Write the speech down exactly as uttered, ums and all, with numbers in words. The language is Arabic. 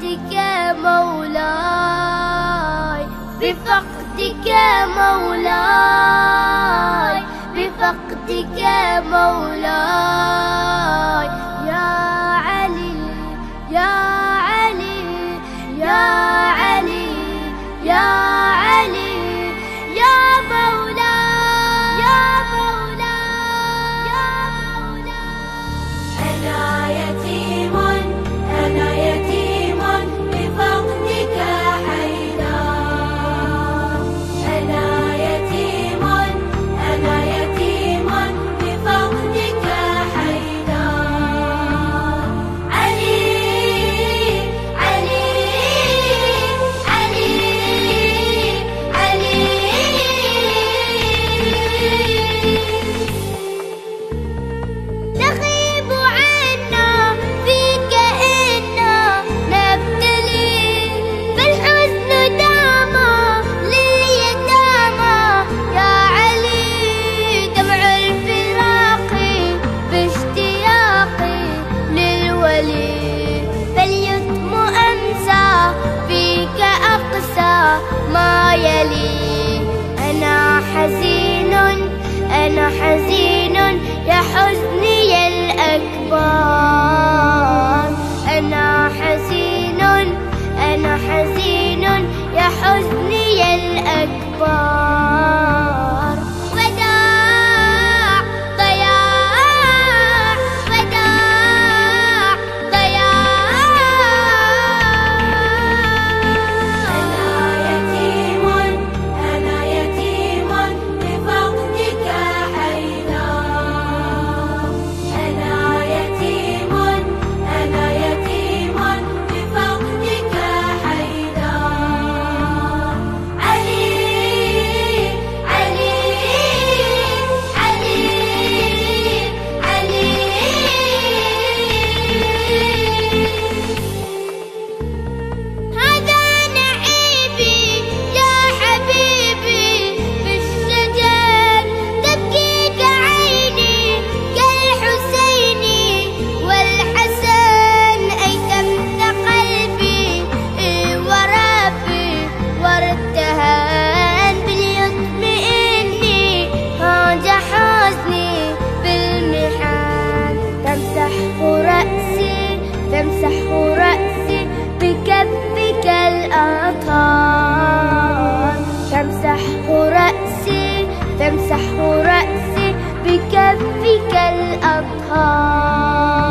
بفقدك مولاي، بفقدك مولاي، بفقدك مولاي. يا علي يا علي يا علي يا علي يا مولاي يا مولاي يا مولاي. أنا يتيم أنا يتيم بفقدك حيدر. أنا يتيم أنا يتيم بفقدك حيدر. علي علي علي علي. تغيب عنا فيك إنا نبتلي، فالحزن داما لليتامى. يا علي دمع الفراق باشتياقي للولي، فاليتم أمسى فيك أقسى ما يلي. أنا حزين أنا حزين يا حزني الأكبر. أنا حزين أنا حزين يا حزني الأكبر. وداع ضياع وداع ضياع. أنا يتيم أنا يتيم بفقدك حيدر. أنا يتيم أنا يتيم بفقدك حيدر. علي علي علي علي. هذا نعيبي يا حبيبي بالشجر، تبكيك عيني كالحسين والحسن. أيتمت قلبي وربي وارتهن باليتم إني هاج حزني بالمحن. تمسح رأسي تمسح رأسي بكفك الأطهار. تمسح رأسي تمسح رأسي بكفك الأطهار.